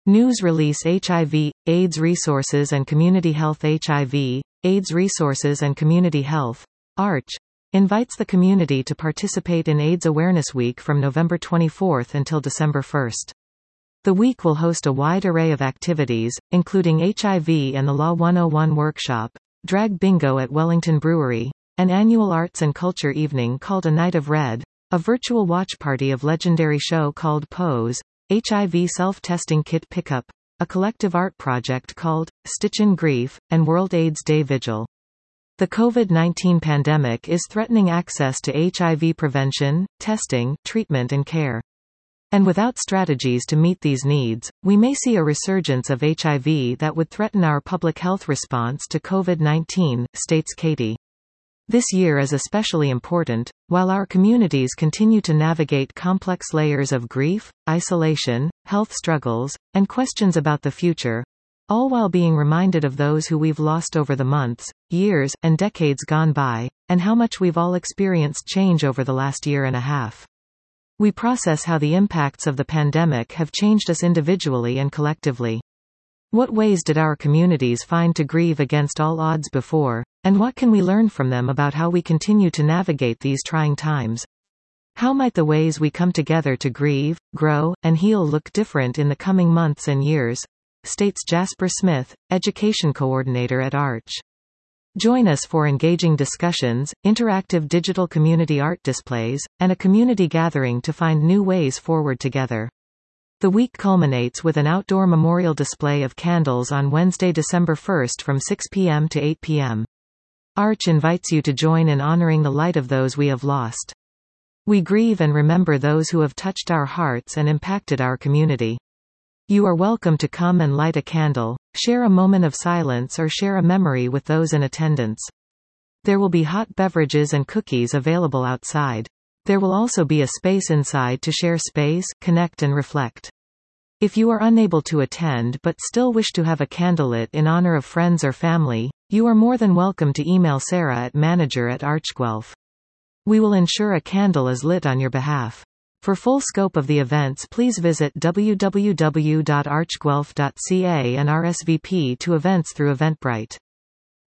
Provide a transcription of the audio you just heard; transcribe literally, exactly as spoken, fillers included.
News release H I V, AIDS Resources and Community Health H I V, AIDS Resources and Community Health, ARCH, invites the community to participate in AIDS Awareness Week from November twenty-fourth until December first. The week will host a wide array of activities, including H I V and the Law one oh one workshop, drag bingo at Wellington Brewery, an annual arts and culture evening called A Night of Red, a virtual watch party of legendary show called Pose, H I V self-testing kit pickup, a collective art project called Stitch in Grief, and World AIDS Day Vigil. The COVID nineteen pandemic is threatening access to H I V prevention, testing, treatment and care. And without strategies to meet these needs, we may see a resurgence of H I V that would threaten our public health response to COVID nineteen, states Katie. This year is especially important, while our communities continue to navigate complex layers of grief, isolation, health struggles, and questions about the future, all while being reminded of those who we've lost over the months, years, and decades gone by, and how much we've all experienced change over the last year and a half. We process how the impacts of the pandemic have changed us individually and collectively. What ways did our communities find to grieve against all odds before, and what can we learn from them about how we continue to navigate these trying times? How might the ways we come together to grieve, grow, and heal look different in the coming months and years? States Jasper Smith, Education Coordinator at ARCH. Join us for engaging discussions, interactive digital community art displays, and a community gathering to find new ways forward together. The week culminates with an outdoor memorial display of candles on Wednesday, December first from six p m to eight p m ARCH invites you to join in honoring the light of those we have lost. We grieve and remember those who have touched our hearts and impacted our community. You are welcome to come and light a candle, share a moment of silence or share a memory with those in attendance. There will be hot beverages and cookies available outside. There will also be a space inside to share space, connect and reflect. If you are unable to attend but still wish to have a candle lit in honor of friends or family, you are more than welcome to email Sarah at manager at archguelph. We will ensure a candle is lit on your behalf. For full scope of the events, please visit w w w dot arch guelph dot c a and R S V P to events through Eventbrite.